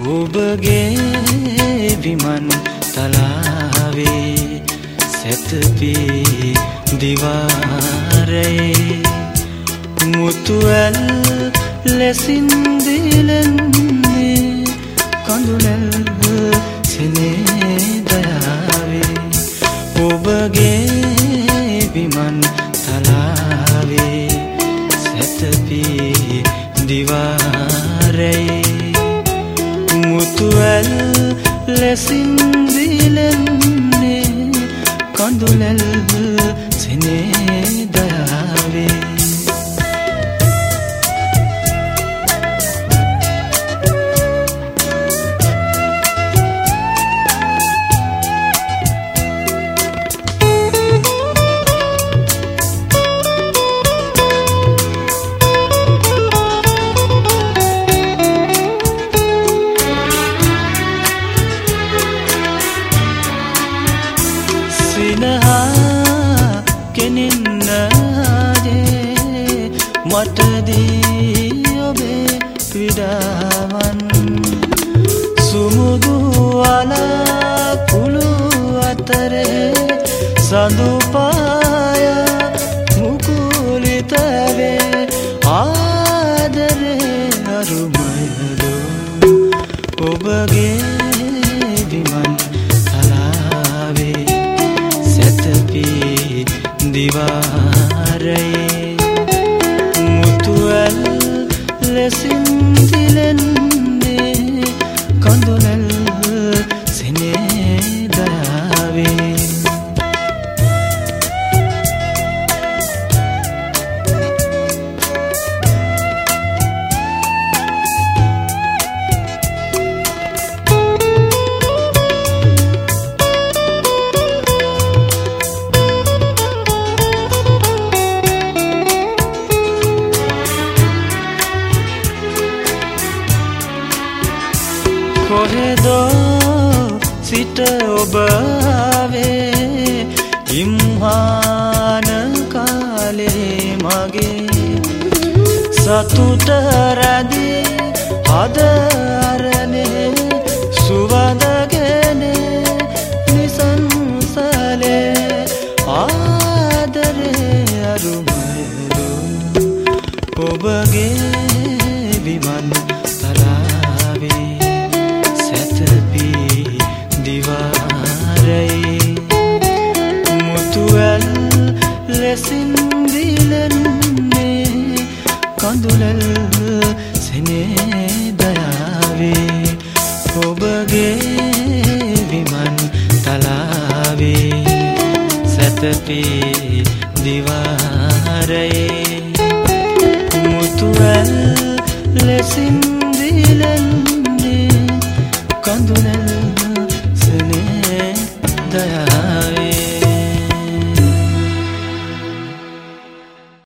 ඔබගේ විමන් තලාවේ සැතපී දිවාරයේ මුතුවැල් ලෙසින් දිලන්නේ කඳුලැල් සෙනෙහදයාවේ ඔබගේ විමන් තලාවේ සැතපී දිවාරයේ මුතුවැල් ලෙසින් දිලන්නේ කඳුලැල් සෙනෙහදයාවේ සිනහා කෙනින්නජේ මටදී ඔබේ විඩාවන් සුමුදු අලා කුළු අතරේ සඳුපාය මුකුලිතවේ ආදරේ අරුමයදු ඔබගේ විමන් දිවාරයේ මුතුවැල් ලෙසින් දිලන්නේ කඳුලැල් සෙනෙහදයාවේ කොහෙදෝ සිට ඔබ ආවේ ඉම්හාන කාලේ මගේ සතුට රැඳී හද අරනේ සුවඳගෙන නිසංසලේ ආදරේ අරුමයදු ඔබගේ විමන් දිවාරයේ මුතුවැල් ලෙසින් දිලන්නේ කඳුලැල් සෙනෙහදයාවේ ඔබගේ විමන් තලාවේ සැතපී දිවාරයේ මුතුවැල් ලෙසින්